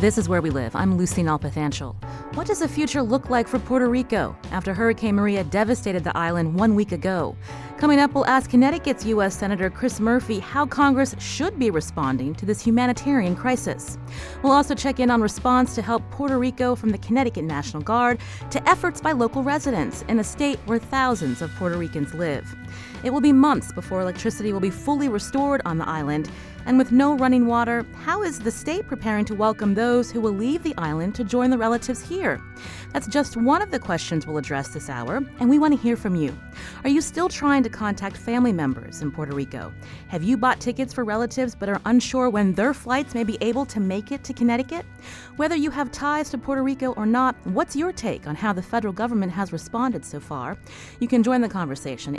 This is Where We Live. I'm Lucy Nalpathanchel. What does the future look like for Puerto Rico after Hurricane Maria devastated the island 1 week ago? Coming up, we'll ask Connecticut's U.S. Senator Chris Murphy how Congress should be responding to this humanitarian crisis. We'll also check in on response to help Puerto Rico from the Connecticut National Guard to efforts by local residents in a state where thousands of Puerto Ricans live. It will be months before electricity will be fully restored on the island. And with no running water, how is the state preparing to welcome those who will leave the island to join the relatives here? That's just one of the questions we'll address this hour, and we want to hear from you. Are you still trying to contact family members in Puerto Rico? Have you bought tickets for relatives but are unsure when their flights may be able to make it to Connecticut? Whether you have ties to Puerto Rico or not, what's your take on how the federal government has responded so far? You can join the conversation,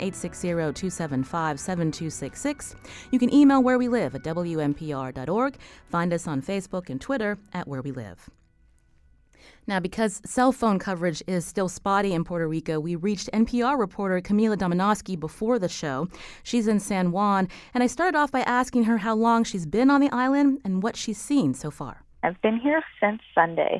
860-275-7266. You can email Where We Live at WNPR.org. Find us on Facebook and Twitter at Where We Live. Now, because cell phone coverage is still spotty in Puerto Rico, we reached NPR reporter Camila Domonoske before the show. She's in San Juan, and I started off by asking her how long she's been on the island and what she's seen so far. I've been here since Sunday.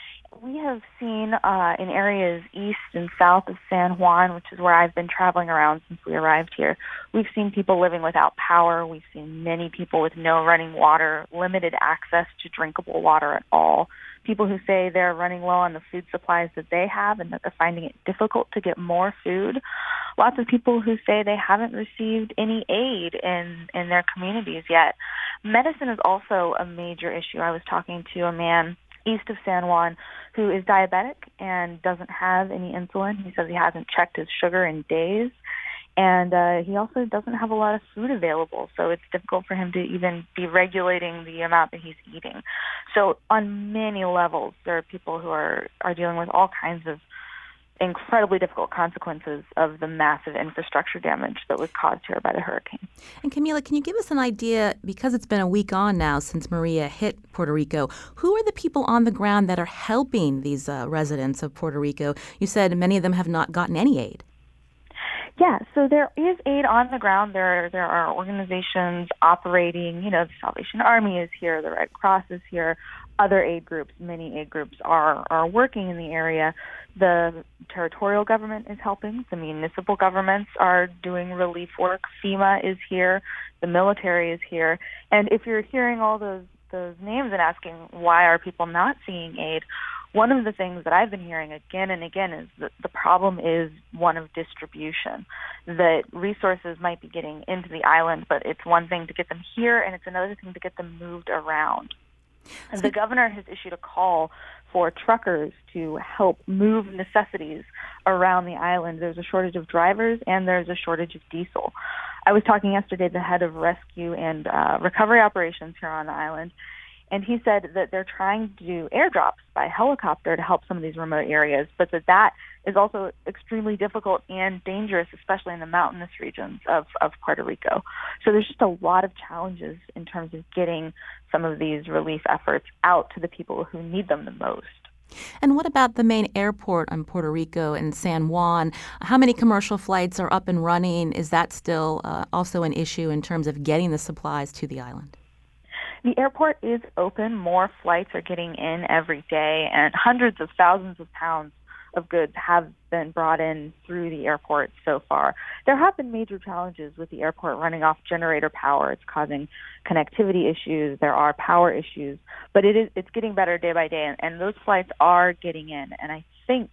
We have seen in areas east and south of San Juan, which is where I've been traveling around since we arrived here. We've seen people living without power. We've seen many people with no running water, limited access to drinkable water at all. People who say they're running low on the food supplies that they have and that they're finding it difficult to get more food. Lots of people who say they haven't received any aid in their communities yet. Medicine is also a major issue. I was talking to a man east of San Juan who is diabetic and doesn't have any insulin. He says he hasn't checked his sugar in days. And he also doesn't have a lot of food available, so it's difficult for him to even be regulating the amount that he's eating. So on many levels, there are people who are dealing with all kinds of incredibly difficult consequences of the massive infrastructure damage that was caused here by the hurricane. And Camila, can you give us an idea, because it's been a week on now since Maria hit Puerto Rico, who are the people on the ground that are helping these residents of Puerto Rico? You said many of them have not gotten any aid. Yeah, so there is aid on the ground. There are organizations operating. The Salvation Army is here, the Red Cross is here, other aid groups, many aid groups are working in the area. The territorial government is helping. The municipal governments are doing relief work. FEMA is here. The military is here. And if you're hearing all those names and asking why are people not seeing aid, one of the things that I've been hearing again and again is that the problem is one of distribution, that resources might be getting into the island, but it's one thing to get them here and it's another thing to get them moved around. And the governor has issued a call for truckers to help move necessities around the island. There's a shortage of drivers and there's a shortage of diesel. I was talking yesterday to the head of rescue and recovery operations here on the island, and he said that they're trying to do airdrops by helicopter to help some of these remote areas, but that is also extremely difficult and dangerous, especially in the mountainous regions of Puerto Rico. So there's just a lot of challenges in terms of getting some of these relief efforts out to the people who need them the most. And what about the main airport on Puerto Rico and San Juan? How many commercial flights are up and running? Is that still also an issue in terms of getting the supplies to the island? The airport is open. More flights are getting in every day, and hundreds of thousands of pounds of goods have been brought in through the airport so far. There have been major challenges with the airport running off generator power. It's causing connectivity issues. There are power issues, but it's getting better day by day, and those flights are getting in. And I think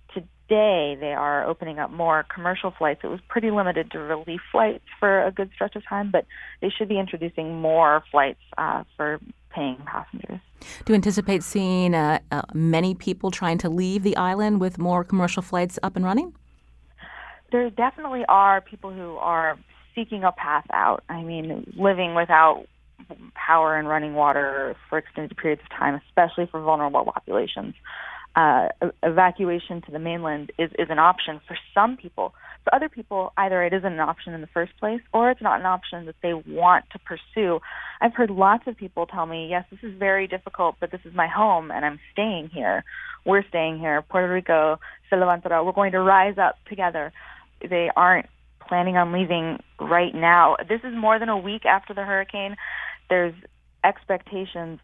today they are opening up more commercial flights. It was pretty limited to relief flights for a good stretch of time, but they should be introducing more flights for paying passengers. Do you anticipate seeing many people trying to leave the island with more commercial flights up and running? There definitely are people who are seeking a path out. I mean, living without power and running water for extended periods of time, especially for vulnerable populations. Evacuation to the mainland is an option for some people. For other people, either it isn't an option in the first place or it's not an option that they want to pursue. I've heard lots of people tell me, yes, this is very difficult, but this is my home and I'm staying here. We're staying here. Puerto Rico se levantará. We're going to rise up together. They aren't planning on leaving right now. This is more than a week after the hurricane. There's expectations that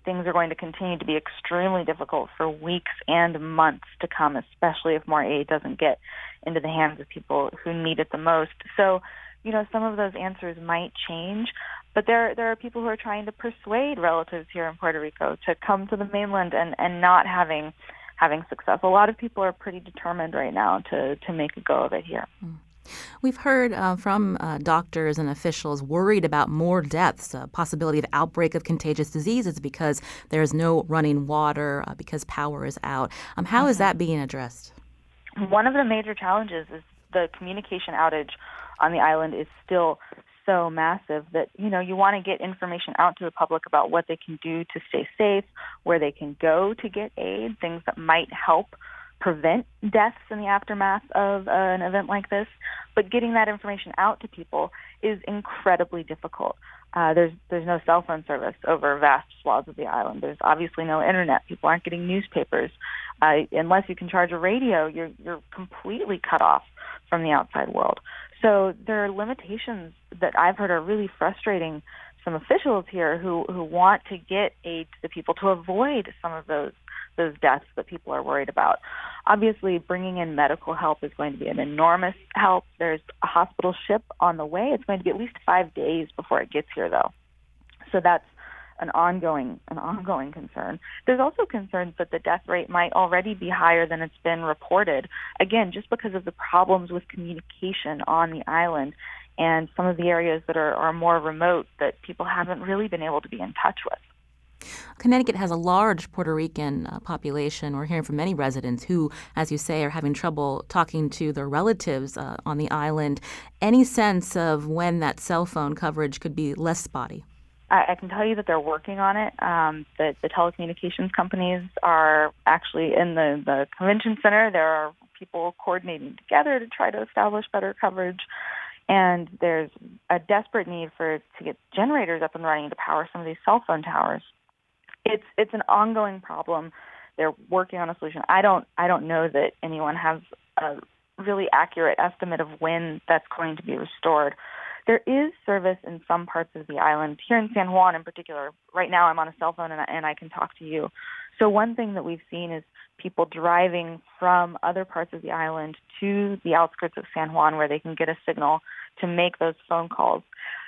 things are going to continue to be extremely difficult for weeks and months to come, especially if more aid doesn't get into the hands of people who need it the most. So, some of those answers might change, but there are people who are trying to persuade relatives here in Puerto Rico to come to the mainland and not having success. A lot of people are pretty determined right now to make a go of it here. We've heard from doctors and officials worried about more deaths, possibility of outbreak of contagious diseases because there's no running water, because power is out. How is that being addressed? One of the major challenges is the communication outage on the island is still so massive that, you want to get information out to the public about what they can do to stay safe, where they can go to get aid, things that might help prevent deaths in the aftermath of an event like this. But getting that information out to people is incredibly difficult. There's no cell phone service over vast swaths of the island. There's obviously no internet. People aren't getting newspapers. Unless you can charge a radio, you're completely cut off from the outside world. So there are limitations that I've heard are really frustrating some officials here who want to get aid to the people to avoid some of those deaths that people are worried about. Obviously, bringing in medical help is going to be an enormous help. There's a hospital ship on the way. It's going to be at least 5 days before it gets here, though. So that's an ongoing concern. There's also concerns that the death rate might already be higher than it's been reported, again, just because of the problems with communication on the island and some of the areas that are more remote that people haven't really been able to be in touch with. Connecticut has a large Puerto Rican population. We're hearing from many residents who, as you say, are having trouble talking to their relatives on the island. Any sense of when that cell phone coverage could be less spotty? I can tell you that they're working on it. The telecommunications companies are actually in the convention center. There are people coordinating together to try to establish better coverage. And there's a desperate need to get generators up and running to power some of these cell phone towers. It's an ongoing problem. They're working on a solution. I don't know that anyone has a really accurate estimate of when that's going to be restored. There is service in some parts of the island. Here in San Juan in particular, right now I'm on a cell phone and I can talk to you. So one thing that we've seen is people driving from other parts of the island to the outskirts of San Juan where they can get a signal to make those phone calls.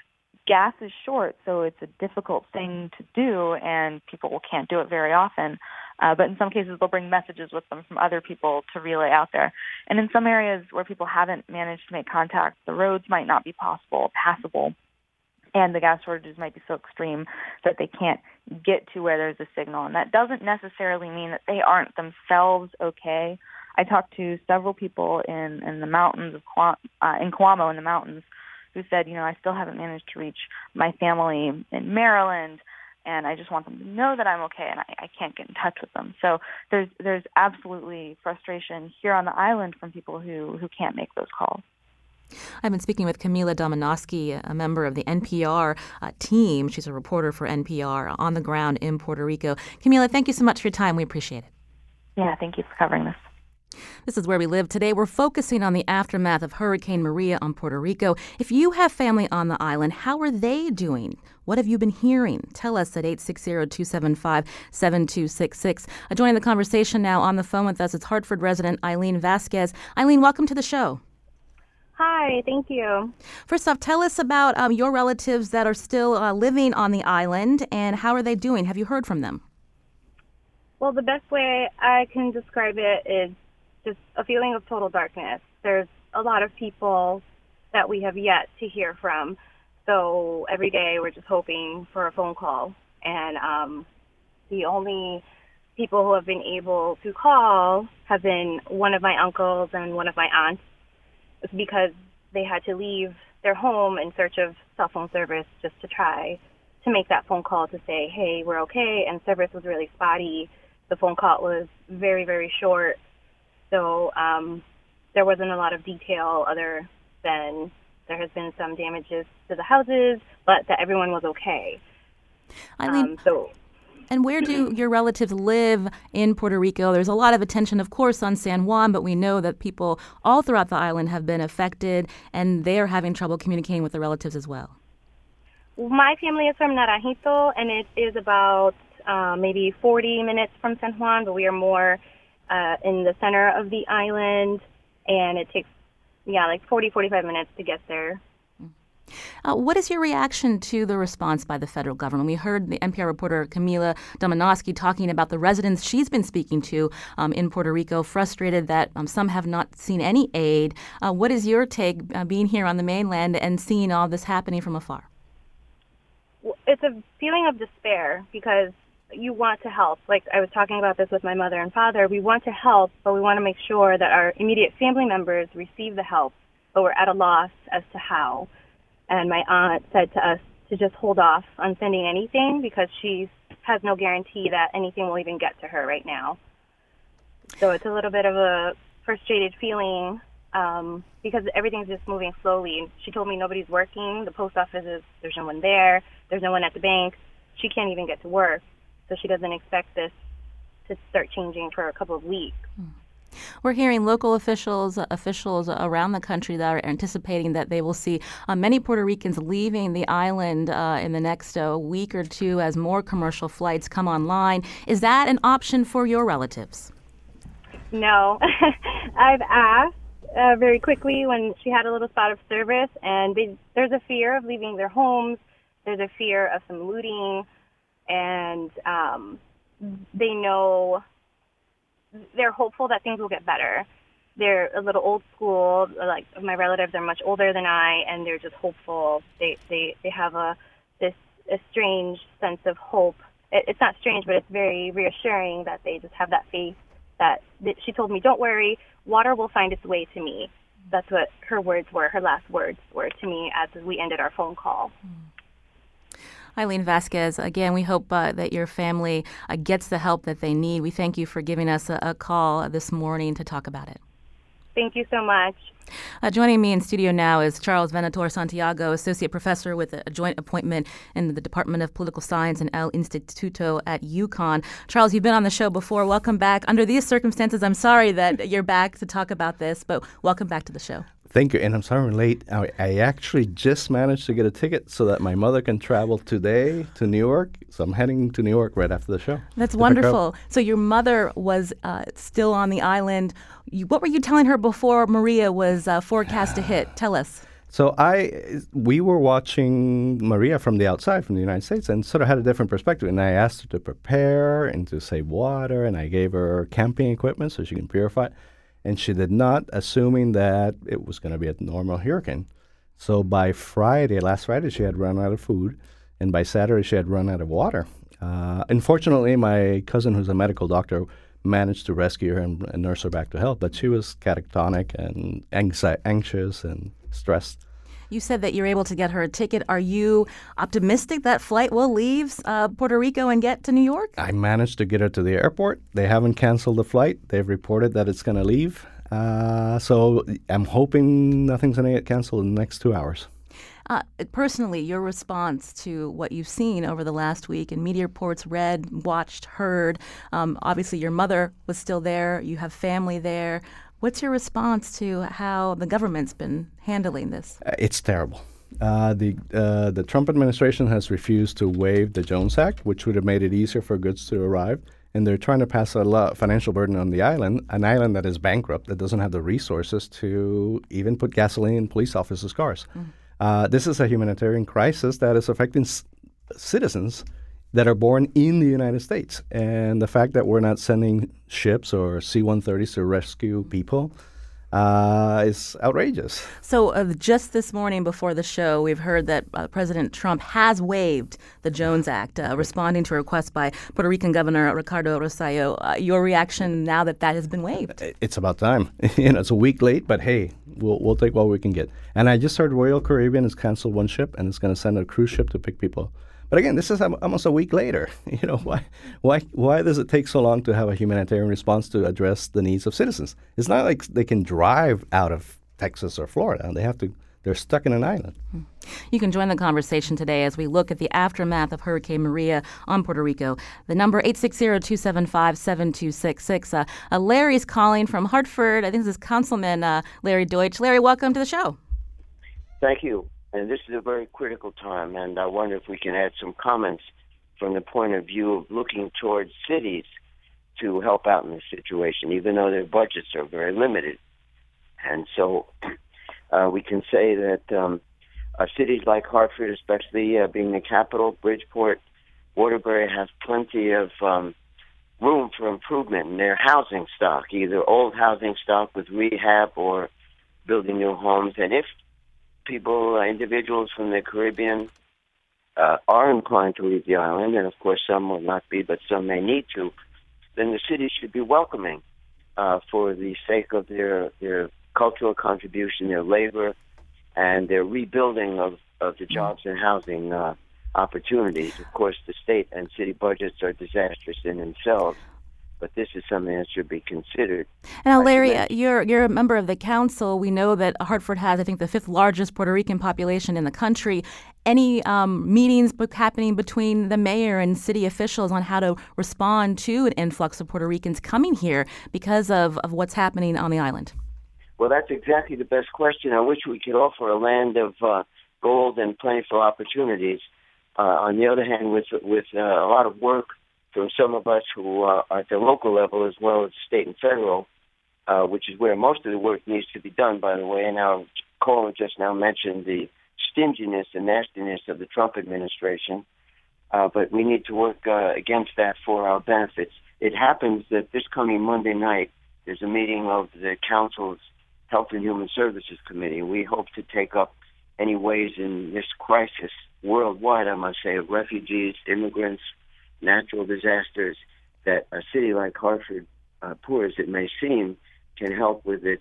Gas is short, so it's a difficult thing to do, and people can't do it very often. But in some cases, they'll bring messages with them from other people to relay out there. And in some areas where people haven't managed to make contact, the roads might not be passable, and the gas shortages might be so extreme that they can't get to where there's a signal. And that doesn't necessarily mean that they aren't themselves okay. I talked to several people in the mountains of in Coamo in the mountains who said, I still haven't managed to reach my family in Maryland, and I just want them to know that I'm okay, and I can't get in touch with them. So there's absolutely frustration here on the island from people who can't make those calls. I've been speaking with Camila Domonoske, a member of the NPR team. She's a reporter for NPR on the ground in Puerto Rico. Camila, thank you so much for your time. We appreciate it. Yeah, thank you for covering this. This is Where We Live. Today, we're focusing on the aftermath of Hurricane Maria on Puerto Rico. If you have family on the island, how are they doing? What have you been hearing? Tell us at 860-275-7266. Joining the conversation now on the phone with us is Hartford resident Eileen Vasquez. Eileen, welcome to the show. Hi, thank you. First off, tell us about your relatives that are still living on the island, and how are they doing? Have you heard from them? Well, the best way I can describe it is just a feeling of total darkness. There's a lot of people that we have yet to hear from. So every day we're just hoping for a phone call. And the only people who have been able to call have been one of my uncles and one of my aunts. It's because they had to leave their home in search of cell phone service just to try to make that phone call to say, hey, we're okay. And service was really spotty. The phone call was very, very short. So there wasn't a lot of detail other than there has been some damages to the houses, but that everyone was okay. Eileen, and where do your relatives live in Puerto Rico? There's a lot of attention, of course, on San Juan, but we know that people all throughout the island have been affected, and they're having trouble communicating with their relatives as well. My family is from Naranjito, and it is about maybe 40 minutes from San Juan, but we are more in the center of the island, and it takes, like 40, 45 minutes to get there. What is your reaction to the response by the federal government? We heard the NPR reporter Camila Domonoske talking about the residents she's been speaking to in Puerto Rico, frustrated that some have not seen any aid. What is your take being here on the mainland and seeing all this happening from afar? Well, it's a feeling of despair because you want to help. Like I was talking about this with my mother and father. We want to help, but we want to make sure that our immediate family members receive the help, but we're at a loss as to how. And my aunt said to us to just hold off on sending anything because she has no guarantee that anything will even get to her right now. So it's a little bit of a frustrated feeling because everything's just moving slowly. She told me nobody's working. The post office there's no one there. There's no one at the bank. She can't even get to work. So she doesn't expect this to start changing for a couple of weeks. We're hearing local officials around the country that are anticipating that they will see many Puerto Ricans leaving the island in the next week or two as more commercial flights come online. Is that an option for your relatives? No. I've asked very quickly when she had a little spot of service, and there's a fear of leaving their homes. There's a fear of some looting, and they know... They're hopeful that things will get better. They're a little old school. Like my relatives are much older than I, and they're just hopeful. They have a strange sense of hope. It's not strange, but it's very reassuring that they just have that faith that she told me, "Don't worry, water will find its way to me." That's what her words were. Her last words were to me as we ended our phone call. Eileen Vasquez, again, we hope that your family gets the help that they need. We thank you for giving us a call this morning to talk about it. Thank you so much. Joining me in studio now is Charles Venator Santiago, Associate Professor with a joint appointment in the Department of Political Science and El Instituto at UConn. Charles, you've been on the show before. Welcome back. Under these circumstances, I'm sorry that you're back to talk about this, but welcome back to the show. Thank you, and I'm sorry I'm late. I actually just managed to get a ticket so that my mother can travel today to New York. So I'm heading to New York right after the show. That's wonderful. So your mother was still on the island. What were you telling her before Maria was forecast to hit? Tell us. So we were watching Maria from the outside, from the United States, and sort of had a different perspective. And I asked her to prepare and to save water, and I gave her camping equipment so she can purify it. And she did not, assuming that it was going to be a normal hurricane. So by last Friday, she had run out of food, and by Saturday, she had run out of water. Unfortunately, my cousin, who's a medical doctor, managed to rescue her and nurse her back to health, but she was catatonic and anxious and stressed. You said that you're able to get her a ticket. Are you optimistic that flight will leave Puerto Rico and get to New York? I managed to get her to the airport. They haven't canceled the flight. They've reported that it's going to leave. So I'm hoping nothing's going to get canceled in the next 2 hours. Personally, your response to what you've seen over the last week in media reports, read, watched, heard, obviously your mother was still there. You have family there. What's your response to how the government's been handling this? It's terrible. The Trump administration has refused to waive the Jones Act, which would have made it easier for goods to arrive. And they're trying to pass a financial burden on the island, an island that is bankrupt, that doesn't have the resources to even put gasoline in police officers' cars. This is a humanitarian crisis that is affecting citizens that are born in the United States. And the fact that we're not sending ships or C-130s to rescue people is outrageous. So just this morning before the show, we've heard that President Trump has waived the Jones Act, responding to a request by Puerto Rican Governor Ricardo Rosselló. Your reaction now that has been waived? It's about time. It's a week late, but hey, we'll take what we can get. And I just heard Royal Caribbean has canceled one ship and it's going to send a cruise ship to pick people. But again, this is almost a week later. Why does it take so long to have a humanitarian response to address the needs of citizens? It's not like they can drive out of Texas or Florida. They're stuck in an island. You can join the conversation today as we look at the aftermath of Hurricane Maria on Puerto Rico. The number 860-275-7266. Larry's calling from Hartford. I think this is Councilman Larry Deutsch. Larry, welcome to the show. Thank you. And this is a very critical time, and I wonder if we can add some comments from the point of view of looking towards cities to help out in this situation, even though their budgets are very limited. And so we can say that cities like Hartford, especially being the capital, Bridgeport, Waterbury, have plenty of room for improvement in their housing stock, either old housing stock with rehab or building new homes. And if people, individuals from the Caribbean are inclined to leave the island, and of course some will not be, but some may need to, then the city should be welcoming for the sake of their cultural contribution, their labor, and their rebuilding of the jobs and housing opportunities. Of course, the state and city budgets are disastrous in themselves, but this is something that should be considered. Now, Larry, you're a member of the council. We know that Hartford has, I think, the fifth largest Puerto Rican population in the country. Any meetings happening between the mayor and city officials on how to respond to an influx of Puerto Ricans coming here because of what's happening on the island? Well, that's exactly the best question. I wish we could offer a land of gold and plentiful opportunities. On the other hand, with a lot of work from some of us who are at the local level as well as state and federal, which is where most of the work needs to be done, by the way. And our caller just now mentioned the stinginess and nastiness of the Trump administration, but we need to work against that for our benefits. It happens that this coming Monday night, there's a meeting of the Council's Health and Human Services Committee. We hope to take up any ways in this crisis worldwide, I must say, of refugees, immigrants, natural disasters, that a city like Hartford, poor as it may seem, can help with its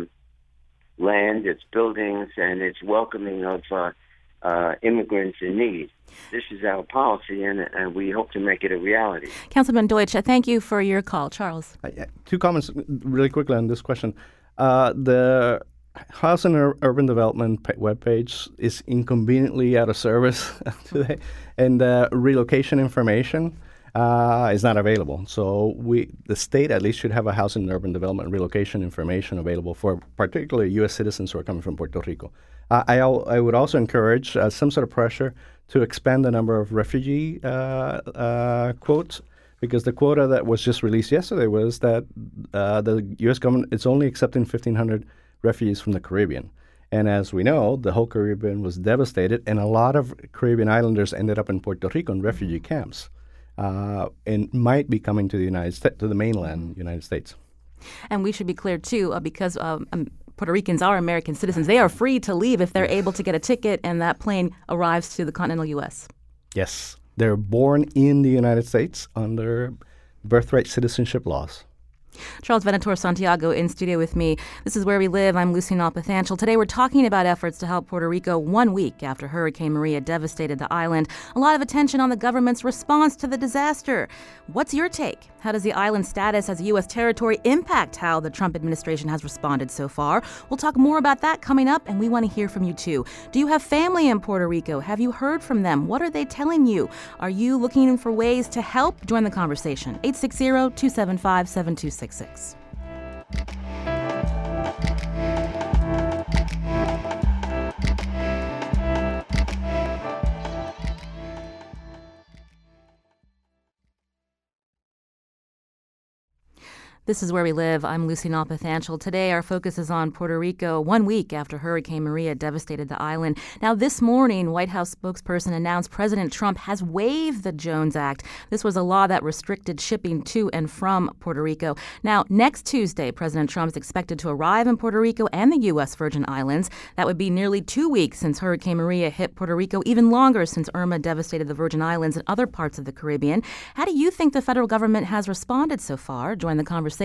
land, its buildings, and its welcoming of immigrants in need. This is our policy, and we hope to make it a reality. Councilman Deutsch, thank you for your call. Charles. Two comments really quickly on this question. The Housing and Urban Development webpage is inconveniently out of service today, and relocation information is not available. So the state at least should have a Housing and Urban Development relocation information available for particularly U.S. citizens who are coming from Puerto Rico. I would also encourage some sort of pressure to expand the number of refugee quotes, because the quota that was just released yesterday was that the U.S. government is only accepting 1,500 refugees from the Caribbean. And as we know, the whole Caribbean was devastated, and a lot of Caribbean islanders ended up in Puerto Rico in refugee camps and might be coming to the United States, to the mainland United States. And we should be clear, too, because Puerto Ricans are American citizens. They are free to leave if they're able to get a ticket and that plane arrives to the continental U.S. Yes. They're born in the United States under birthright citizenship laws. Charles Venator Santiago in studio with me. This is Where We Live. I'm Lucy Nalpathanchel. Today we're talking about efforts to help Puerto Rico 1 week after Hurricane Maria devastated the island. A lot of attention on the government's response to the disaster. What's your take? How does the island's status as a U.S. territory impact how the Trump administration has responded so far? We'll talk more about that coming up, and we want to hear from you too. Do you have family in Puerto Rico? Have you heard from them? What are they telling you? Are you looking for ways to help? Join the conversation. 860-275-7266. This is Where We Live. I'm Lucy Nalpathanchel. Today, our focus is on Puerto Rico 1 week after Hurricane Maria devastated the island. Now, this morning, White House spokesperson announced President Trump has waived the Jones Act. This was a law that restricted shipping to and from Puerto Rico. Now, next Tuesday, President Trump is expected to arrive in Puerto Rico and the U.S. Virgin Islands. That would be nearly 2 weeks since Hurricane Maria hit Puerto Rico, even longer since Irma devastated the Virgin Islands and other parts of the Caribbean. How do you think the federal government has responded so far? Join the conversation.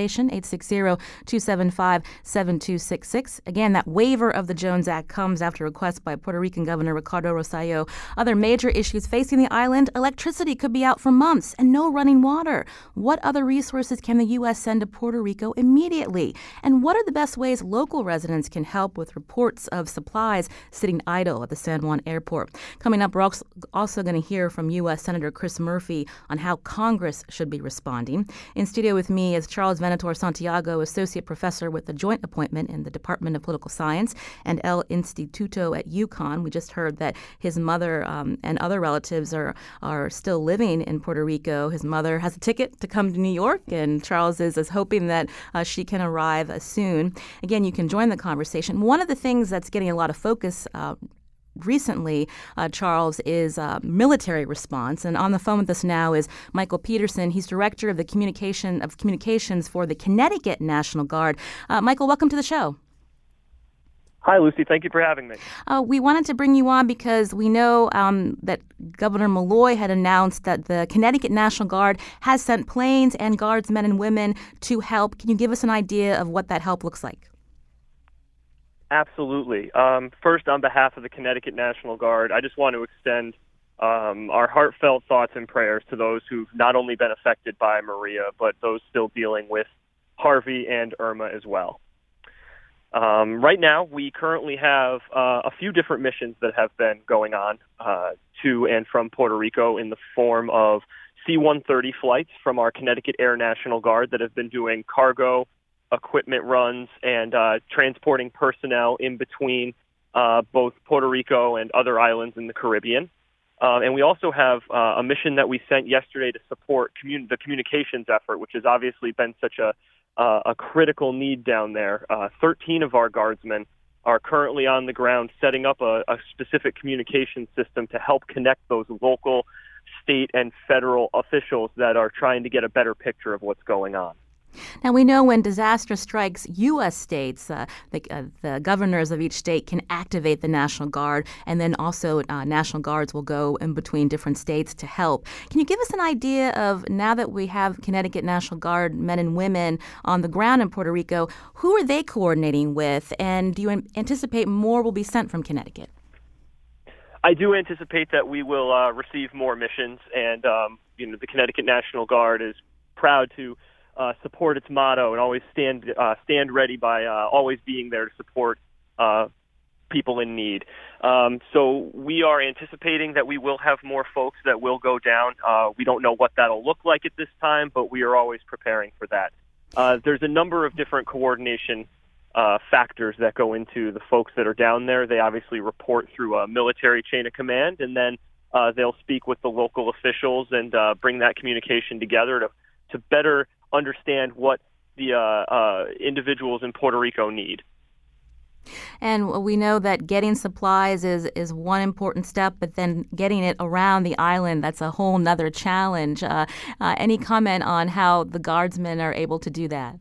860-275-7266. Again, that waiver of the Jones Act comes after request by Puerto Rican Governor Ricardo Rosselló. Other major issues facing the island: electricity could be out for months and no running water. What other resources can the U.S. send to Puerto Rico immediately? And what are the best ways local residents can help with reports of supplies sitting idle at the San Juan airport? Coming up, we're also going to hear from U.S. Senator Chris Murphy on how Congress should be responding. In studio with me is Charles Charles Venator Santiago, associate professor with a joint appointment in the Department of Political Science and El Instituto at UConn. We just heard that his mother and other relatives are still living in Puerto Rico. His mother has a ticket to come to New York, and Charles is hoping that she can arrive soon. Again, you can join the conversation. One of the things that's getting a lot of focus recently, Charles, is military response. And on the phone with us now is Michael Peterson. He's director of the communications for the Connecticut National Guard. Michael, welcome to the show. Hi, Lucy. Thank you for having me. We wanted to bring you on because we know that Governor Malloy had announced that the Connecticut National Guard has sent planes and guardsmen and women to help. Can you give us an idea of what that help looks like? Absolutely. First, on behalf of the Connecticut National Guard, I just want to extend our heartfelt thoughts and prayers to those who've not only been affected by Maria, but those still dealing with Harvey and Irma as well. Right now, we currently have a few different missions that have been going on to and from Puerto Rico in the form of C-130 flights from our Connecticut Air National Guard that have been doing cargo, equipment runs, and transporting personnel in between both Puerto Rico and other islands in the Caribbean. And we also have a mission that we sent yesterday to support the communications effort, which has obviously been such a critical need down there. 13 of our guardsmen are currently on the ground setting up a specific communication system to help connect those local, state, and federal officials that are trying to get a better picture of what's going on. Now, we know when disaster strikes U.S. states, the governors of each state can activate the National Guard, and then also National Guards will go in between different states to help. Can you give us an idea of, now that we have Connecticut National Guard men and women on the ground in Puerto Rico, who are they coordinating with, and do you anticipate more will be sent from Connecticut? I do anticipate that we will receive more missions, and the Connecticut National Guard is proud to support its motto and always stand ready by always being there to support people in need. So we are anticipating that we will have more folks that will go down. We don't know what that'll look like at this time, but we are always preparing for that. There's a number of different coordination factors that go into the folks that are down there. They obviously report through a military chain of command, and then they'll speak with the local officials and bring that communication together to better understand what the individuals in Puerto Rico need. And we know that getting supplies is one important step, but then getting it around the island, that's a whole nother challenge. Any comment on how the guardsmen are able to do that?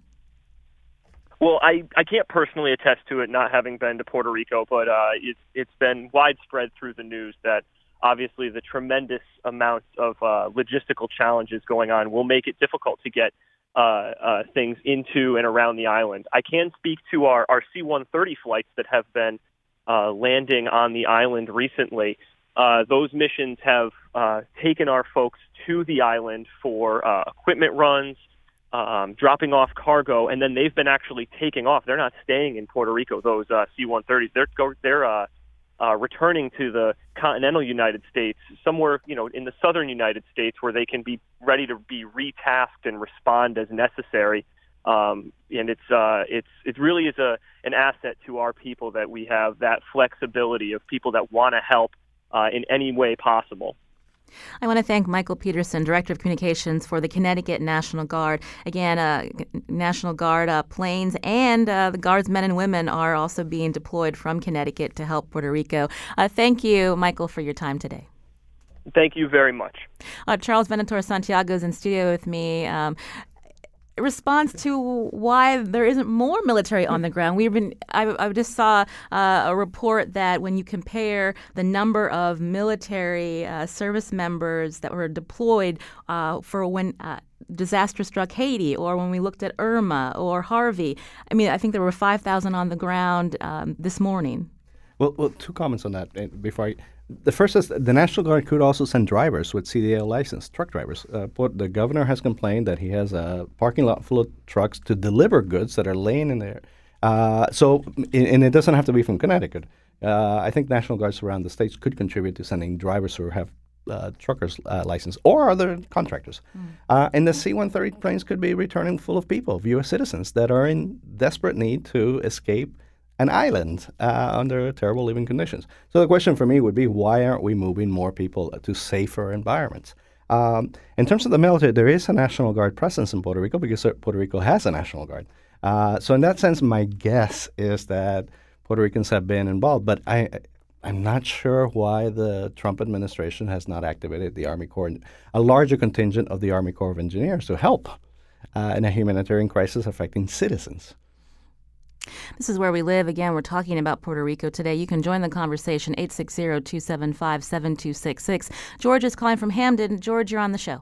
Well, I can't personally attest to it, not having been to Puerto Rico, but it's been widespread through the news that obviously the tremendous amounts of logistical challenges going on will make it difficult to get things into and around the island. I can speak to our C-130 flights that have been landing on the island recently. Those missions have taken our folks to the island for equipment runs, dropping off cargo, and then they've been actually taking off. They're not staying in Puerto Rico, those C-130s. They're returning to the continental United States, somewhere in the southern United States, where they can be ready to be retasked and respond as necessary. And it really is an asset to our people that we have that flexibility of people that want to help in any way possible. I want to thank Michael Peterson, Director of Communications for the Connecticut National Guard. Again, National Guard planes and the Guardsmen and women are also being deployed from Connecticut to help Puerto Rico. Thank you, Michael, for your time today. Thank you very much. Charles Venator Santiago is in studio with me. Response to why there isn't more military on the ground. I just saw a report that when you compare the number of military service members that were deployed for when disaster struck Haiti, or when we looked at Irma or Harvey, I think there were 5,000 on the ground this morning. Well, two comments on that before the first is the National Guard could also send drivers with CDL license, truck drivers. But the governor has complained that he has a parking lot full of trucks to deliver goods that are laying in there. And it doesn't have to be from Connecticut. I think National Guards around the states could contribute to sending drivers who have truckers' license or other contractors. And the C-130 planes could be returning full of people, of U.S. citizens that are in desperate need to escape an island under terrible living conditions. So the question for me would be, why aren't we moving more people to safer environments? In terms of the military, there is a National Guard presence in Puerto Rico because Puerto Rico has a National Guard. So in that sense, my guess is that Puerto Ricans have been involved, but I'm not sure why the Trump administration has not activated the Army Corps, a larger contingent of the Army Corps of Engineers to help in a humanitarian crisis affecting citizens. This is Where We Live. Again, we're talking about Puerto Rico today. You can join the conversation, 860-275-7266. George is calling from Hamden. George, you're on the show.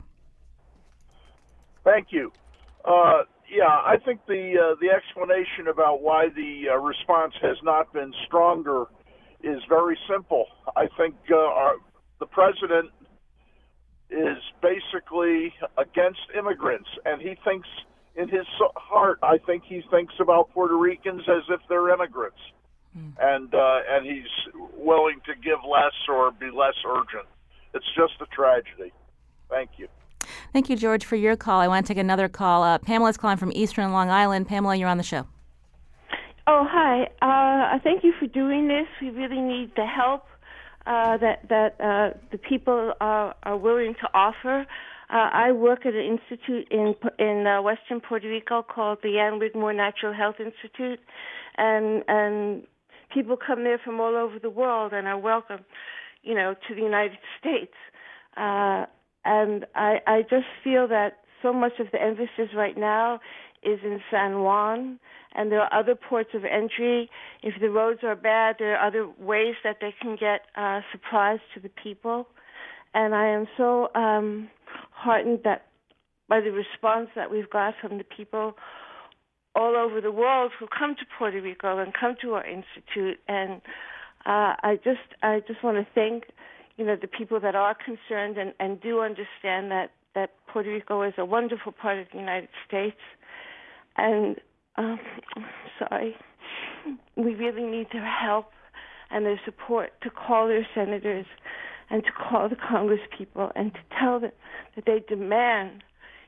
Thank you. I think the explanation about why the response has not been stronger is very simple. I think the president is basically against immigrants, and he thinks in his heart, I think he thinks about Puerto Ricans as if they're immigrants, and he's willing to give less or be less urgent. It's just a tragedy. Thank you. Thank you, George, for your call. I want to take another call. Pamela's calling from Eastern Long Island. Pamela, you're on the show. Oh, hi. Thank you for doing this. We really need the help that the people are willing to offer. I work at an institute in Western Puerto Rico called the Ann Wigmore Natural Health Institute, and people come there from all over the world and are welcome, to the United States. And I just feel that so much of the emphasis right now is in San Juan, and there are other ports of entry. If the roads are bad, there are other ways that they can get supplies to the people. And I am so heartened by the response that we've got from the people all over the world who come to Puerto Rico and come to our institute. And I just want to thank the people that are concerned and do understand that Puerto Rico is a wonderful part of the United States. And sorry, we really need their help and their support to call their senators and to call the Congress people and to tell them that they demand,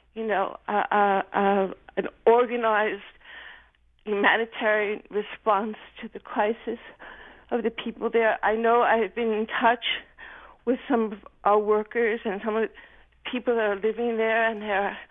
an organized humanitarian response to the crisis of the people there. I know I have been in touch with some of our workers and some of the people that are living there, and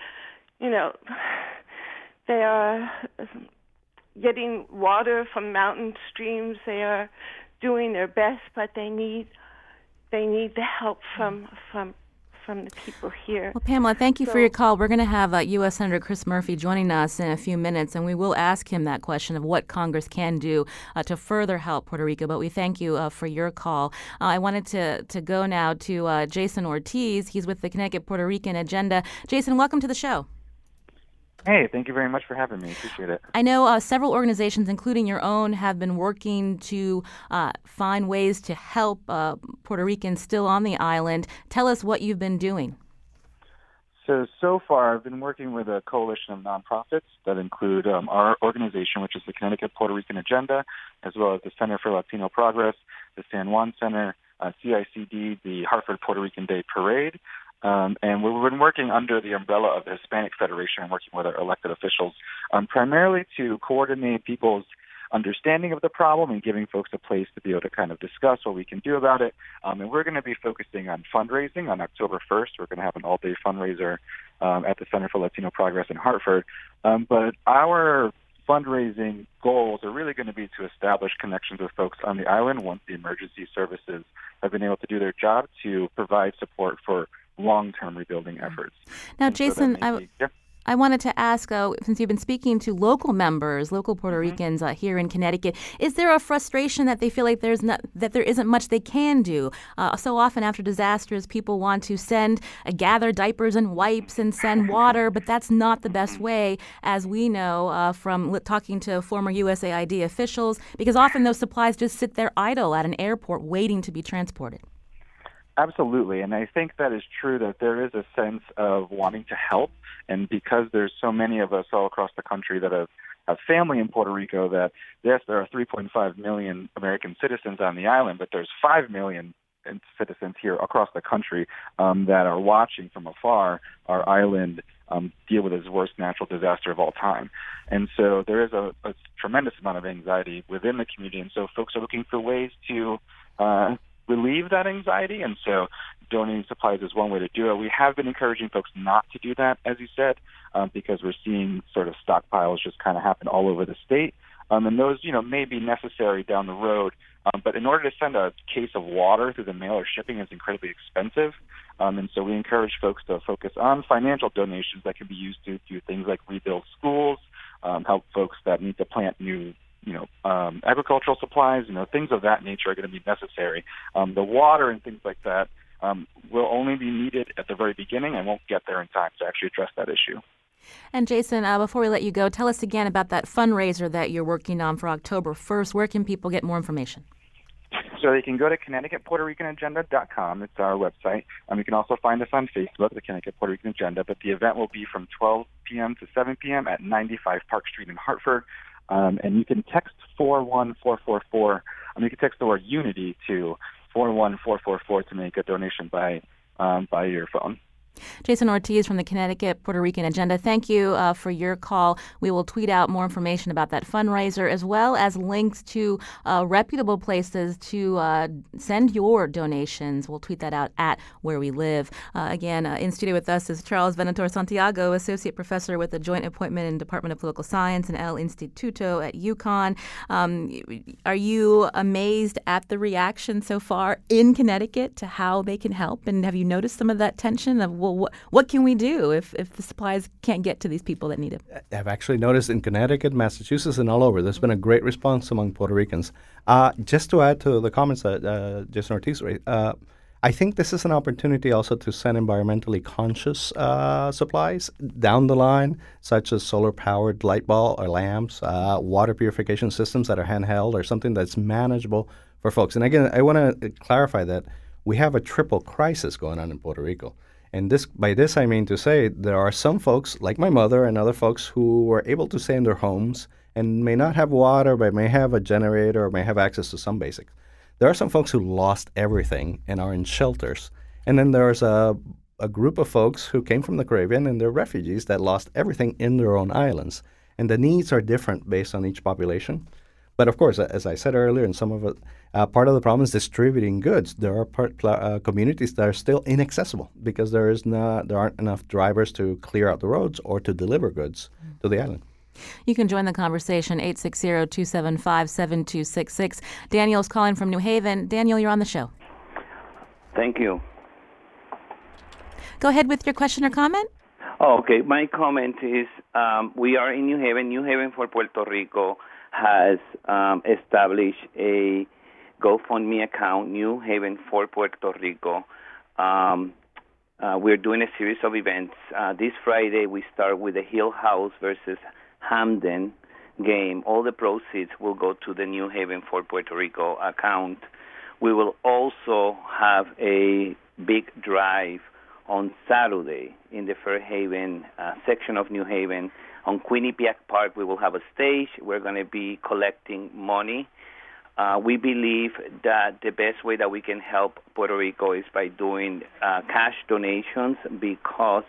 they are getting water from mountain streams. They are doing their best, but they need the help from the people here. Well, Pamela, thank you for your call. We're going to have U.S. Senator Chris Murphy joining us in a few minutes, and we will ask him that question of what Congress can do to further help Puerto Rico. But we thank you for your call. I wanted to go now to Jason Ortiz. He's with the Connecticut Puerto Rican Agenda. Jason, welcome to the show. Hey, thank you very much for having me. Appreciate it. I know several organizations, including your own, have been working to find ways to help Puerto Ricans still on the island. Tell us what you've been doing. So far, I've been working with a coalition of nonprofits that include our organization, which is the Connecticut Puerto Rican Agenda, as well as the Center for Latino Progress, the San Juan Center, CICD, the Hartford Puerto Rican Day Parade. And we've been working under the umbrella of the Hispanic Federation and working with our elected officials, primarily to coordinate people's understanding of the problem and giving folks a place to be able to kind of discuss what we can do about it. And we're going to be focusing on fundraising on October 1st. We're going to have an all-day fundraiser at the Center for Latino Progress in Hartford. But our fundraising goals are really going to be to establish connections with folks on the island once the emergency services have been able to do their job to provide support for long-term rebuilding efforts. Now, Jason, I wanted to ask, since you've been speaking to local members, local Puerto Ricans here in Connecticut, is there a frustration that they feel like there isn't much they can do? So often after disasters, people want to gather diapers and wipes and send water, but that's not the best way, as we know from talking to former USAID officials, because often those supplies just sit there idle at an airport waiting to be transported. Absolutely, and I think that is true, that there is a sense of wanting to help, and because there's so many of us all across the country that have family in Puerto Rico, that yes, there are 3.5 million American citizens on the island, but there's 5 million and citizens here across the country that are watching from afar our island deal with its worst natural disaster of all time. And so there is a tremendous amount of anxiety within the community, and so folks are looking for ways to relieve that anxiety, and so donating supplies is one way to do it. We have been encouraging folks not to do that, as you said, because we're seeing sort of stockpiles just kind of happen all over the state. And those, may be necessary down the road. But in order to send a case of water through the mail or shipping is incredibly expensive. And so we encourage folks to focus on financial donations that can be used to do things like rebuild schools, help folks that need to plant new agricultural supplies, things of that nature are going to be necessary. The water and things like that will only be needed at the very beginning and won't get there in time to actually address that issue. And Jason, before we let you go, tell us again about that fundraiser that you're working on for October 1st. Where can people get more information? So they can go to ConnecticutPuertoRicanAgenda.com. It's our website. You can also find us on Facebook, the Connecticut Puerto Rican Agenda. But the event will be from 12 p.m. to 7 p.m. at 95 Park Street in Hartford. And you can text 41444. You can text the word unity to 41444 to make a donation by your phone. Jason Ortiz from the Connecticut Puerto Rican Agenda, thank you for your call. We will tweet out more information about that fundraiser as well as links to reputable places to send your donations. We'll tweet that out at Where We Live. Again, in studio with us is Charles Venator Santiago, Associate Professor with the Joint Appointment in Department of Political Science and El Instituto at UConn. Are you amazed at the reaction so far in Connecticut to how they can help? And have you noticed some of that tension of, what can we do if the supplies can't get to these people that need it? I've actually noticed in Connecticut, Massachusetts, and all over, there's been a great response among Puerto Ricans. Just to add to the comments that Jason Ortiz raised, I think this is an opportunity also to send environmentally conscious supplies down the line, such as solar-powered light bulb or lamps, water purification systems that are handheld, or something that's manageable for folks. And again, I want to clarify that we have a triple crisis going on in Puerto Rico. And by this, I mean to say there are some folks, like my mother and other folks, who were able to stay in their homes and may not have water, but may have a generator or may have access to some basics. There are some folks who lost everything and are in shelters. And then there's a group of folks who came from the Caribbean and they're refugees that lost everything in their own islands. And the needs are different based on each population. But of course, as I said earlier, in some of it, part of the problem is distributing goods. There are communities that are still inaccessible because there aren't enough drivers to clear out the roads or to deliver goods to the island. You can join the conversation, 860-275-7266. Daniel's calling from New Haven. Daniel, you're on the show. Thank you. Go ahead with your question or comment. Oh, okay. My comment is we are in New Haven. New Haven for Puerto Rico has established a GoFundMe account, New Haven for Puerto Rico. We're doing a series of events. This Friday, we start with the Hill House versus Hamden game. All the proceeds will go to the New Haven for Puerto Rico account. We will also have a big drive on Saturday in the Fairhaven section of New Haven. On Quinnipiac Park, we will have a stage. We're going to be collecting money. We believe that the best way that we can help Puerto Rico is by doing cash donations because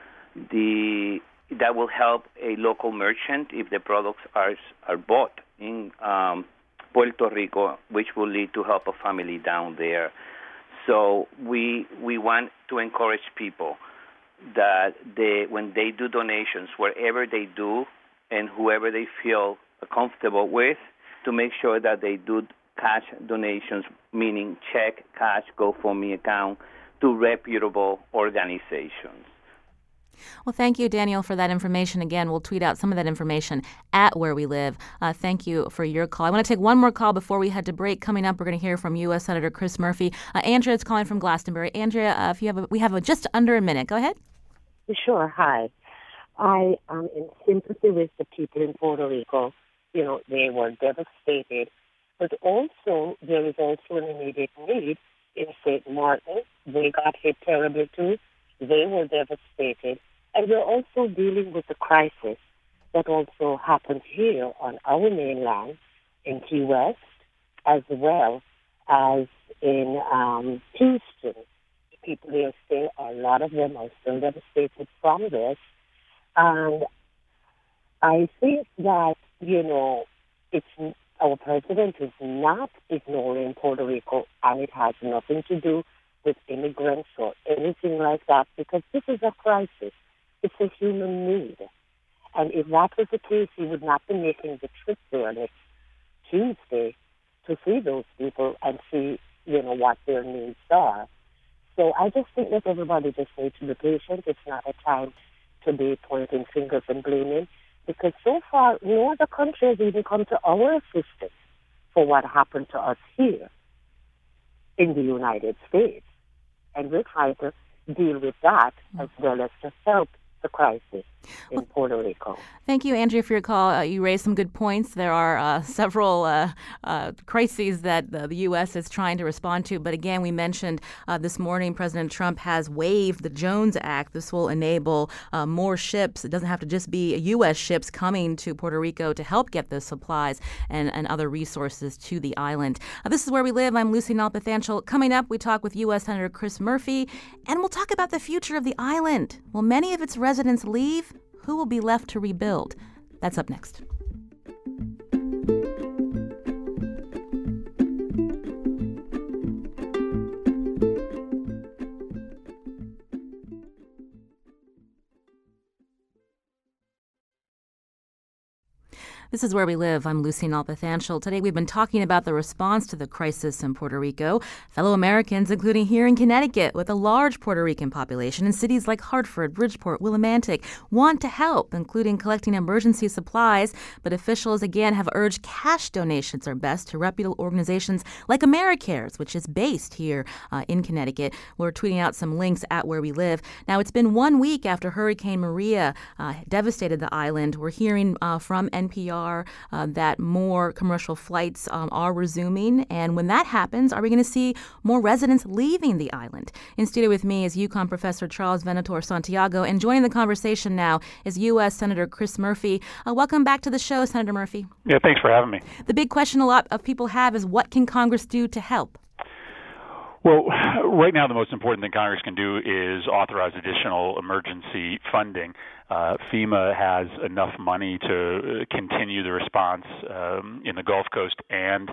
that will help a local merchant if the products are bought in Puerto Rico, which will lead to help a family down there. So we want to encourage people that when they do donations, wherever they do and whoever they feel comfortable with, to make sure that they do cash donations, meaning check, cash, GoFundMe account, to reputable organizations. Well, thank you, Daniel, for that information. Again, we'll tweet out some of that information at Where We Live. Thank you for your call. I want to take one more call before we head to break. Coming up, we're going to hear from U.S. Senator Chris Murphy. Andrea is calling from Glastonbury. Andrea, we have just under a minute. Go ahead. Sure. Hi. I am in sympathy with the people in Puerto Rico. They were devastated. But also, there is also an immediate need in St. Martin. They got hit terribly, too. They were devastated. And we're also dealing with the crisis that also happened here on our mainland in Key West, as well as in Houston. People there still, a lot of them are still devastated from this. And I think that, our president is not ignoring Puerto Rico, and it has nothing to do with immigrants or anything like that, because this is a crisis. It's a human need. And if that was the case, he would not be making the trip there next Tuesday to see those people and see, what their needs are. So I just think that everybody just needs to be patient. It's not a time to be pointing fingers and blaming, because so far no other country has even come to our assistance for what happened to us here in the United States. And we're trying to deal with that as well as to help the crisis in Puerto Rico. Thank you, Andrea, for your call. You raised some good points. There are several crises that the U.S. is trying to respond to. But again, we mentioned this morning President Trump has waived the Jones Act. This will enable more ships. It doesn't have to just be U.S. ships coming to Puerto Rico to help get the supplies and other resources to the island. This is Where We Live. I'm Lucy Nalpathanchel. Coming up, we talk with U.S. Senator Chris Murphy, and we'll talk about the future of the island. Will many of its residents leave? Who will be left to rebuild? That's up next. This is Where We Live. I'm Lucy Nalpathanchel. Today we've been talking about the response to the crisis in Puerto Rico. Fellow Americans, including here in Connecticut, with a large Puerto Rican population in cities like Hartford, Bridgeport, Willimantic, want to help, including collecting emergency supplies. But officials, again, have urged cash donations are best to reputable organizations like AmeriCares, which is based here in Connecticut. We're tweeting out some links at Where We Live. Now, it's been 1 week after Hurricane Maria devastated the island. We're hearing from NPR that more commercial flights are resuming. And when that happens, are we going to see more residents leaving the island? In studio with me is UConn professor Charles Venator Santiago. And joining the conversation now is U.S. Senator Chris Murphy. Welcome back to the show, Senator Murphy. Yeah, thanks for having me. The big question a lot of people have is, what can Congress do to help? Well, right now the most important thing Congress can do is authorize additional emergency funding. FEMA has enough money to continue the response in the Gulf Coast and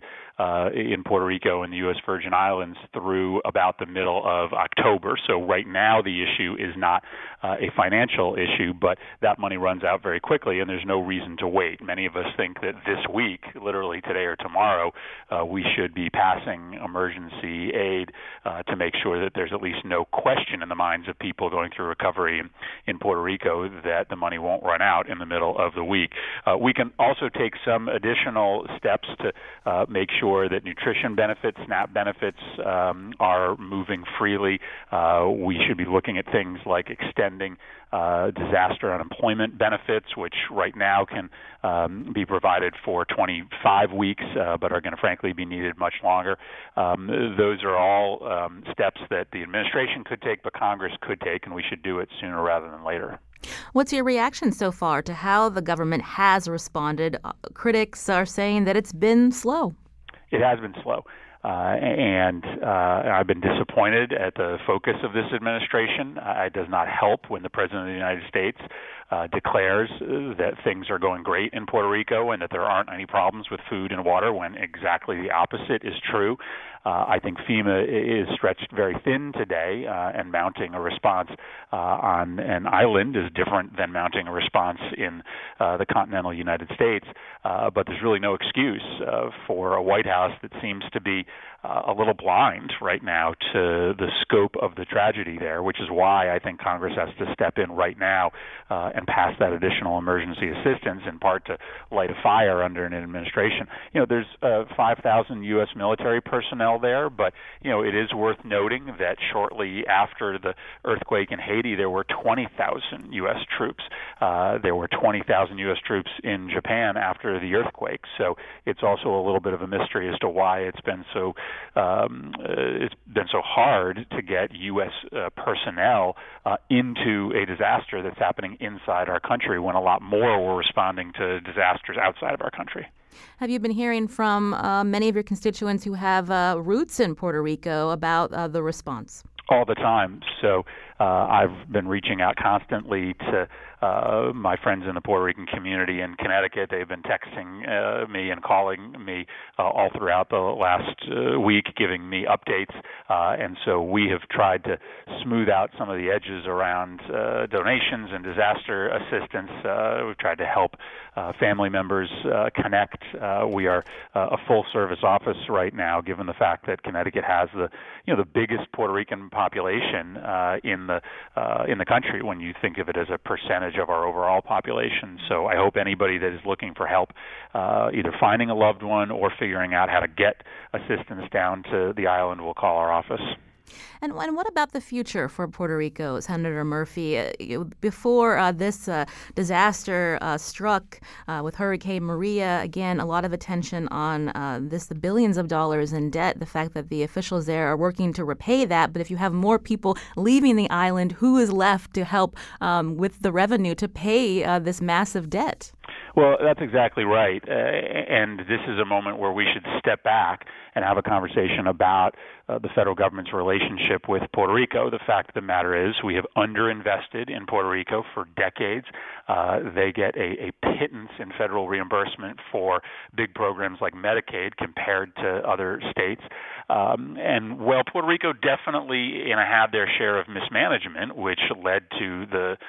in Puerto Rico and the U.S. Virgin Islands through about the middle of October. So right now the issue is not a financial issue, but that money runs out very quickly and there's no reason to wait. Many of us think that this week, literally today or tomorrow, we should be passing emergency aid to make sure that there's at least no question in the minds of people going through recovery in Puerto Rico that the money won't run out in the middle of the week. We can also take some additional steps to make sure that nutrition benefits, SNAP benefits are moving freely. We should be looking at things like extending disaster unemployment benefits, which right now can be provided for 25 weeks, but are going to frankly be needed much longer. Those are all steps that the administration could take, but Congress could take, and we should do it sooner rather than later. What's your reaction so far to how the government has responded? Critics are saying that it's been slow. It has been slow. And I've been disappointed at the focus of this administration. It does not help when the President of the United States declares that things are going great in Puerto Rico and that there aren't any problems with food and water, when exactly the opposite is true. I think FEMA is stretched very thin today, and mounting a response on an island is different than mounting a response in the continental United States. But there's really no excuse for a White House that seems to be a little blind right now to the scope of the tragedy there, which is why I think Congress has to step in right now and pass that additional emergency assistance, in part to light a fire under an administration. There's 5,000 U.S. military personnel there, but, it is worth noting that shortly after the earthquake in Haiti, there were 20,000 U.S. troops. There were 20,000 U.S. troops in Japan after the earthquake. So it's also a little bit of a mystery as to why it's been so hard to get U.S. personnel into a disaster that's happening inside our country when a lot more were responding to disasters outside of our country. Have you been hearing from many of your constituents who have roots in Puerto Rico about the response? All the time. So I've been reaching out constantly to my friends in the Puerto Rican community in Connecticut. They've been texting me and calling me all throughout the last week, giving me updates. And so we have tried to smooth out some of the edges around donations and disaster assistance. We've tried to help family members connect. We are a full-service office right now, given the fact that Connecticut has the biggest Puerto Rican population in the country when you think of it as a percentage of our overall population. So I hope anybody that is looking for help, either finding a loved one or figuring out how to get assistance down to the island, will call our office. And what about the future for Puerto Rico, Senator Murphy? Before this disaster struck with Hurricane Maria, again, a lot of attention on the billions of dollars in debt, the fact that the officials there are working to repay that. But if you have more people leaving the island, who is left to help with the revenue to pay this massive debt? Well, that's exactly right. And this is a moment where we should step back and have a conversation about the federal government's relationship with Puerto Rico. The fact of the matter is we have underinvested in Puerto Rico for decades. They get a pittance in federal reimbursement for big programs like Medicaid compared to other states. And while Puerto Rico definitely had their share of mismanagement, which led to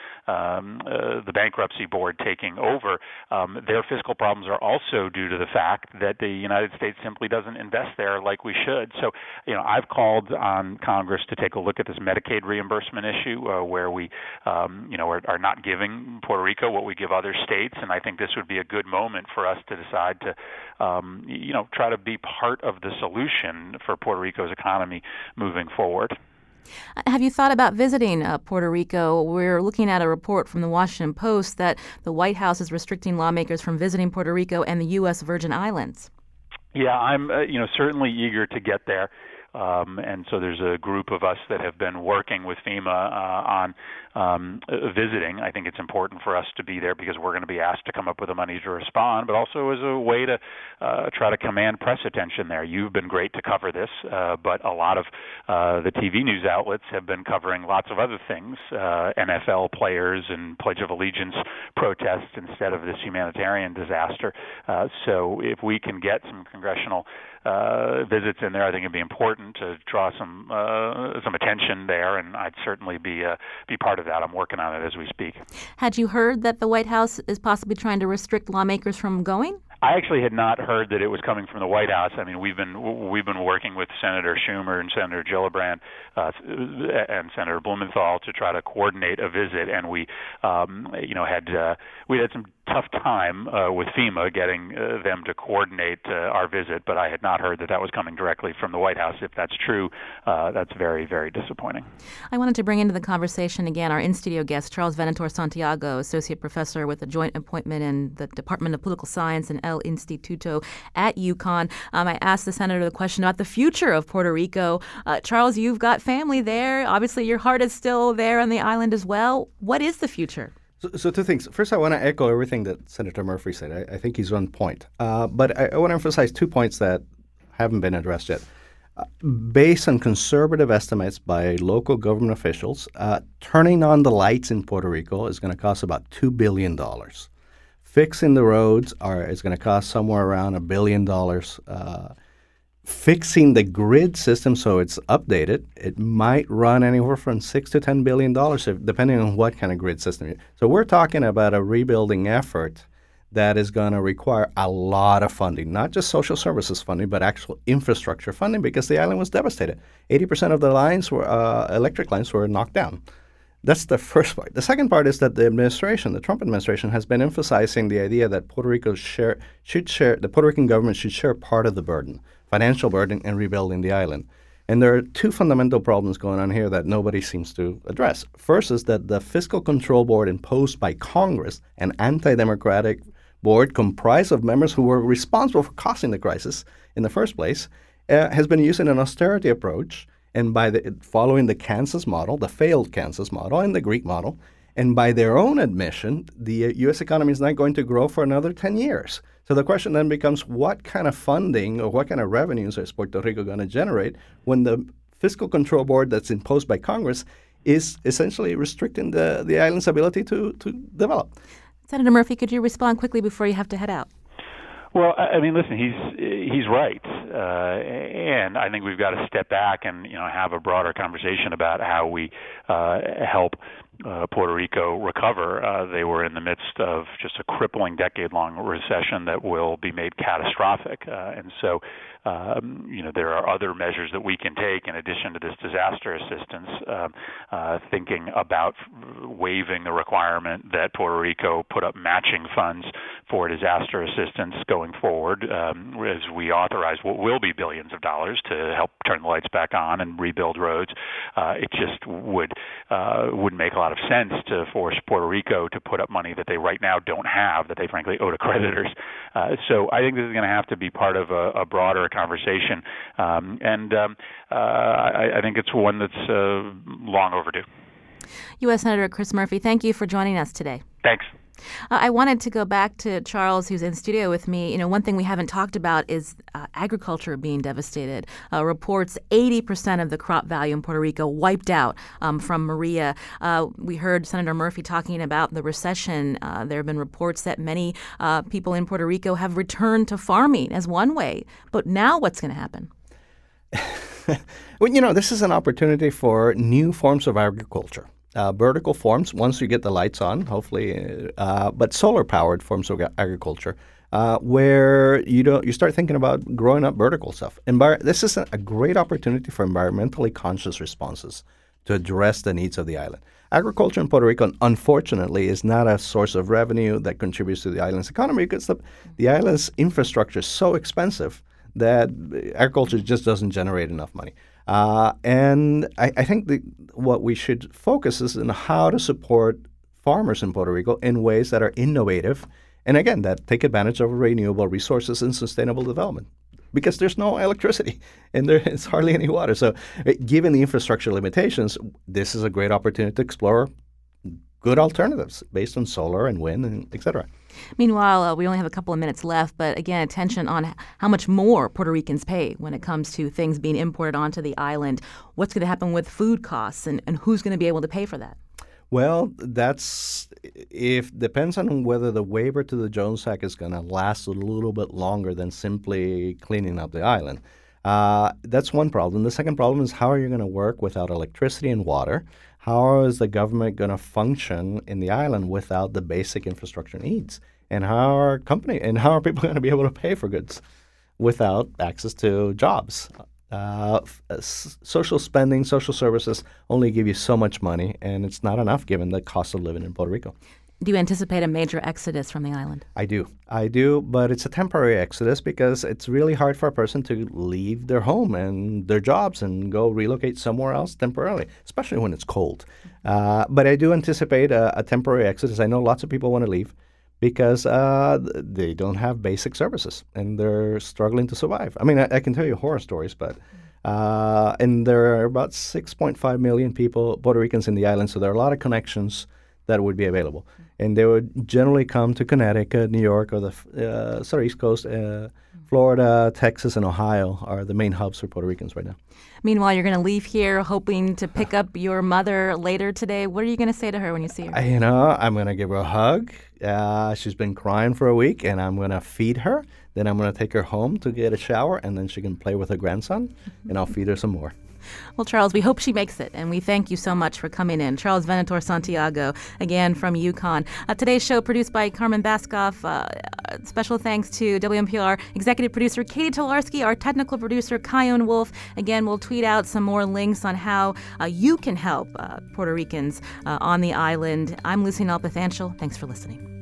the bankruptcy board taking over, their fiscal problems are also due to the fact that the United States simply doesn't invest there like we should. So, I've called on Congress to take a look at this Medicaid reimbursement issue, where we, are not giving Puerto Rico what we give other states, and I think this would be a good moment for us to decide to, try to be part of the solution for Puerto Rico's economy moving forward. Have you thought about visiting Puerto Rico? We're looking at a report from the Washington Post that the White House is restricting lawmakers from visiting Puerto Rico and the U.S. Virgin Islands. Yeah, I'm certainly eager to get there. And so there's a group of us that have been working with FEMA on visiting. I think it's important for us to be there because we're going to be asked to come up with the money to respond, but also as a way to try to command press attention there. You've been great to cover this, but a lot of the TV news outlets have been covering lots of other things, NFL players and Pledge of Allegiance protests instead of this humanitarian disaster. So if we can get some congressional visits in there, I think it'd be important to draw some attention there, and I'd certainly be part of that. I'm working on it as we speak. Had you heard that the White House is possibly trying to restrict lawmakers from going? I actually had not heard that it was coming from the White House. I mean, we've been working with Senator Schumer and Senator Gillibrand and Senator Blumenthal to try to coordinate a visit, and we had some tough time with FEMA getting them to coordinate our visit, but I had not heard that was coming directly from the White House. If that's true, that's very, very disappointing. I wanted to bring into the conversation again our in-studio guest, Charles Venator Santiago, Associate Professor with a joint appointment in the Department of Political Science and El Instituto at UConn. I asked the senator the question about the future of Puerto Rico. Charles, you've got family there. Obviously, your heart is still there on the island as well. What is the future? So two things. First, I want to echo everything that Senator Murphy said. I think he's on point. But I want to emphasize 2 points that haven't been addressed yet. Based on conservative estimates by local government officials, turning on the lights in Puerto Rico is going to cost about $2 billion. Fixing the roads is going to cost somewhere around $1 billion. Fixing the grid system so it's updated, it might run anywhere from $6 to $10 billion, depending on what kind of grid system. So we're talking about a rebuilding effort that is going to require a lot of funding, not just social services funding, but actual infrastructure funding, because the island was devastated. 80% of the lines electric lines were knocked down. That's the first part. The second part is that the Trump administration, has been emphasizing the idea that the Puerto Rican government should share part of the burden, financial burden, in rebuilding the island. And there are 2 fundamental problems going on here that nobody seems to address. First is that the Fiscal Control Board imposed by Congress, an anti-democratic board comprised of members who were responsible for causing the crisis in the first place, has been using an austerity approach, and following the Kansas model, the failed Kansas model, and the Greek model, And by their own admission, the U.S. economy is not going to grow for another 10 years. So the question then becomes, what kind of funding or what kind of revenues is Puerto Rico going to generate when the fiscal control board that's imposed by Congress is essentially restricting the island's ability to develop? Senator Murphy, could you respond quickly before you have to head out? Well, I mean, listen, he's right, and I think we've got to step back and have a broader conversation about how we help Puerto Rico recover. They were in the midst of just a crippling decade-long recession that will be made catastrophic, and so there are other measures that we can take in addition to this disaster assistance. Thinking about waiving the requirement that Puerto Rico put up matching funds for disaster assistance going forward, as we authorize what will be billions of dollars to help turn the lights back on and rebuild roads. It just wouldn't make a lot of sense to force Puerto Rico to put up money that they right now don't have, that they frankly owe to creditors. So I think this is going to have to be part of a broader conversation, and I think it's one that's long overdue. U.S. Senator Chris Murphy, thank you for joining us today. Thanks. I wanted to go back to Charles, who's in studio with me. One thing we haven't talked about is agriculture being devastated. Reports 80% of the crop value in Puerto Rico wiped out from Maria. We heard Senator Murphy talking about the recession. There have been reports that many people in Puerto Rico have returned to farming as one way. But now what's going to happen? Well, this is an opportunity for new forms of agriculture. Vertical forms, once you get the lights on, hopefully, but solar-powered forms of agriculture, where you start thinking about growing up vertical stuff. This is a great opportunity for environmentally conscious responses to address the needs of the island. Agriculture in Puerto Rico, unfortunately, is not a source of revenue that contributes to the island's economy because the island's infrastructure is so expensive that agriculture just doesn't generate enough money. And I think what we should focus is on how to support farmers in Puerto Rico in ways that are innovative and, again, that take advantage of renewable resources and sustainable development. Because there's no electricity and there's hardly any water. So given the infrastructure limitations, this is a great opportunity to explore good alternatives based on solar and wind and et cetera. Meanwhile, we only have a couple of minutes left, but again, attention on how much more Puerto Ricans pay when it comes to things being imported onto the island. What's going to happen with food costs and who's going to be able to pay for that? Well, depends on whether the waiver to the Jones Act is going to last a little bit longer than simply cleaning up the island. That's one problem. The second problem is how are you going to work without electricity and water? How is the government going to function in the island without the basic infrastructure needs? And how are people going to be able to pay for goods without access to jobs? Social spending, social services only give you so much money, and it's not enough given the cost of living in Puerto Rico. Do you anticipate a major exodus from the island? I do, but it's a temporary exodus because it's really hard for a person to leave their home and their jobs and go relocate somewhere else temporarily, especially when it's cold. But I do anticipate a temporary exodus. I know lots of people want to leave because they don't have basic services and they're struggling to survive. I mean, I can tell you horror stories, but and there are about 6.5 million people, Puerto Ricans in the island, so there are a lot of connections that would be available. And they would generally come to Connecticut, New York, or the East Coast. Florida, Texas, and Ohio are the main hubs for Puerto Ricans right now. Meanwhile, you're going to leave here hoping to pick up your mother later today. What are you going to say to her when you see her? I'm going to give her a hug. She's been crying for a week, and I'm going to feed her. Then I'm going to take her home to get a shower, and then she can play with her grandson, and I'll feed her some more. Well, Charles, we hope she makes it, and we thank you so much for coming in. Charles Venator Santiago, again from UConn. Today's show produced by Carmen Baskoff. Special thanks to WNPR executive producer Katie Tolarski, our technical producer Kyone Wolf. Again, we'll tweet out some more links on how you can help Puerto Ricans on the island. I'm Lucy Nalpathanchel. Thanks for listening.